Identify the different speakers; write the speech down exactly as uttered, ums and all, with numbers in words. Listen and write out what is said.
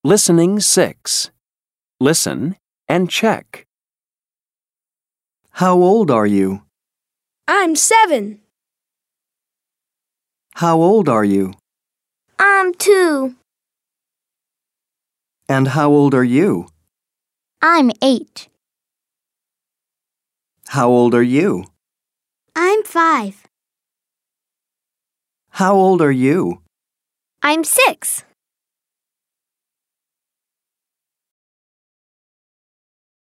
Speaker 1: Listening six. Listen and check.
Speaker 2: How old are you?
Speaker 3: I'm seven.
Speaker 2: How old are you?
Speaker 4: I'm two.
Speaker 2: And how old are you?
Speaker 4: I'm eight.
Speaker 2: How old are you?
Speaker 4: I'm five.
Speaker 2: How old are you?
Speaker 4: I'm six.